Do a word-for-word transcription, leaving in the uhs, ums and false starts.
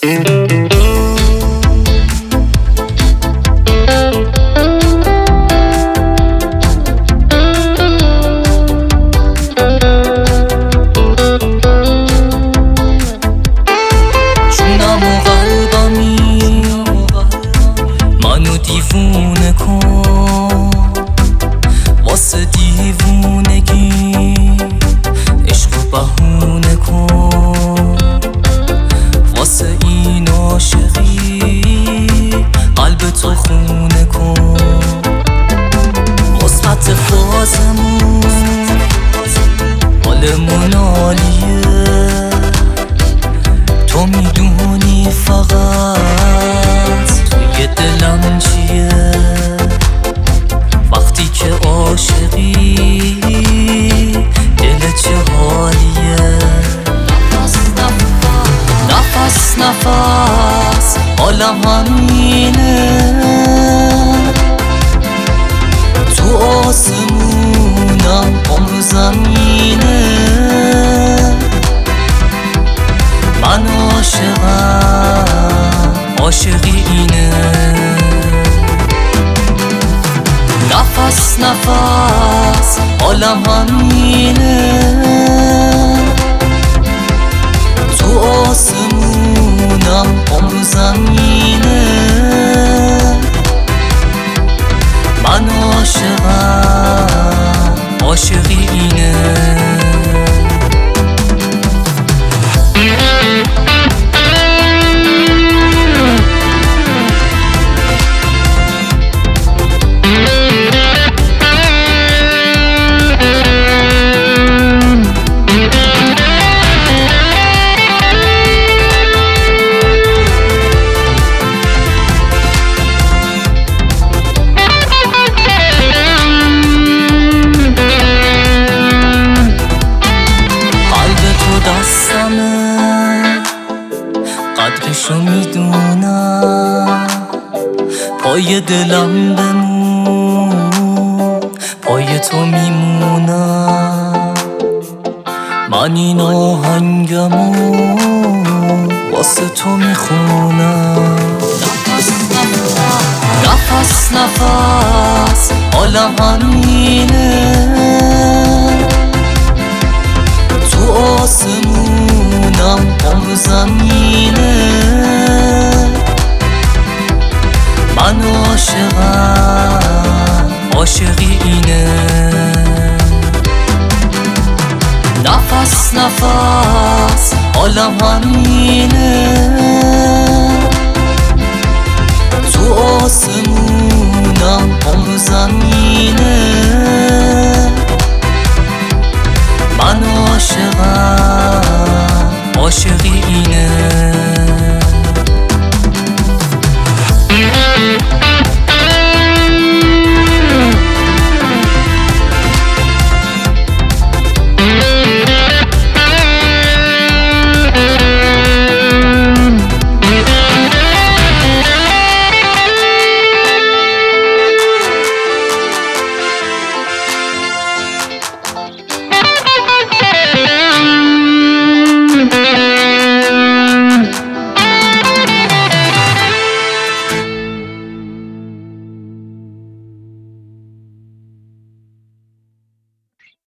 دیوونه کن واسه دیوونگی، عشق و بهونه کن واسه این عاشقی، قلب تو خونه کن. مثبت فازمون حالمون عالیه، تو میدونی فقط توی دلم چیه. وقتی که عاشقی دل چه حالیه. نفس نفس حالم همینه، تو آسمونم عمر زمینه. من عاشقم، عاشقی اینه. نفس نفس حالم همینه، تو آسمونم عمر زمینه. من عاشقم، عاشقی اینه. قدرشو میدونم، پای دلم بمون، پای تو میمونم. من این آهنگمو واسه تو میخونم. نفس نفس حالم همینه، تو آسمونم عمر زمینه. من عاشقم، عاشقی اینه. نفس نفس حالم همینه، تو آسمونم عمر زمینه. من عاشقم، عاشقی اینه. Mm-hmm.